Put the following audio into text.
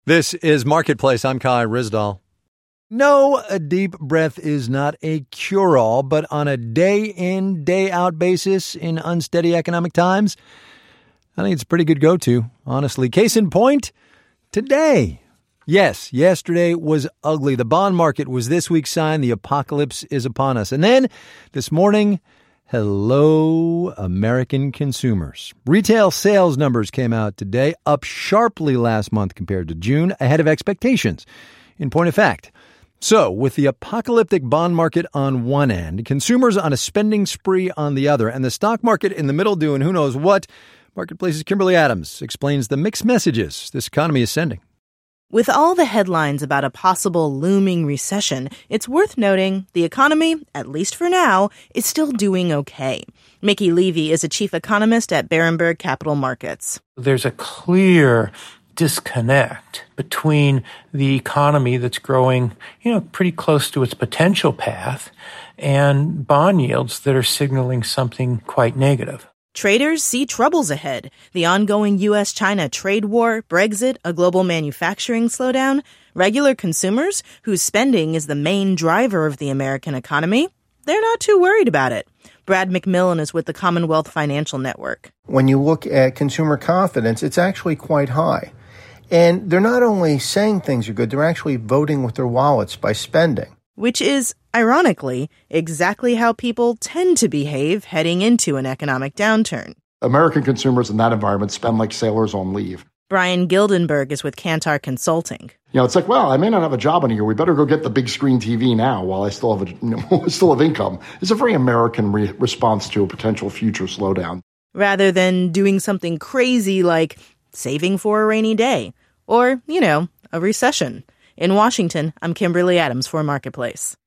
This is Marketplace. I'm Kai Ryssdal. No, a deep breath is not a cure-all, but on a day-in, day-out basis in unsteady economic times, I think it's a pretty good go-to, honestly. Case in point, today. Yes, yesterday was ugly. The bond market was this week's sign the apocalypse is upon us. And then this morning, hello, American consumers. Retail sales numbers came out today, up sharply last month compared to June, ahead of expectations. In point of fact, so with the apocalyptic bond market on one end, consumers on a spending spree on the other, and the stock market in the middle doing who knows what, Marketplace's Kimberly Adams explains the mixed messages this economy is sending. With all the headlines about a possible looming recession, it's worth noting the economy, at least for now, is still doing okay. Mickey Levy is a chief economist at Berenberg Capital Markets. There's a clear disconnect between the economy that's growing, pretty close to its potential path and bond yields that are signaling something quite negative. Traders see troubles ahead. The ongoing U.S.-China trade war, Brexit, a global manufacturing slowdown. Regular consumers, whose spending is the main driver of the American economy, they're not too worried about it. Brad McMillan is with the Commonwealth Financial Network. When you look at consumer confidence, it's actually quite high. And they're not only saying things are good, they're actually voting with their wallets by spending. Which is, ironically, exactly how people tend to behave heading into an economic downturn. American consumers in that environment spend like sailors on leave. Brian Gildenberg is with Kantar Consulting. It's like, well, I may not have a job in a year. We better go get the big screen TV now while I still have income. It's a very American response to a potential future slowdown. Rather than doing something crazy like saving for a rainy day or, a recession. In Washington, I'm Kimberly Adams for Marketplace.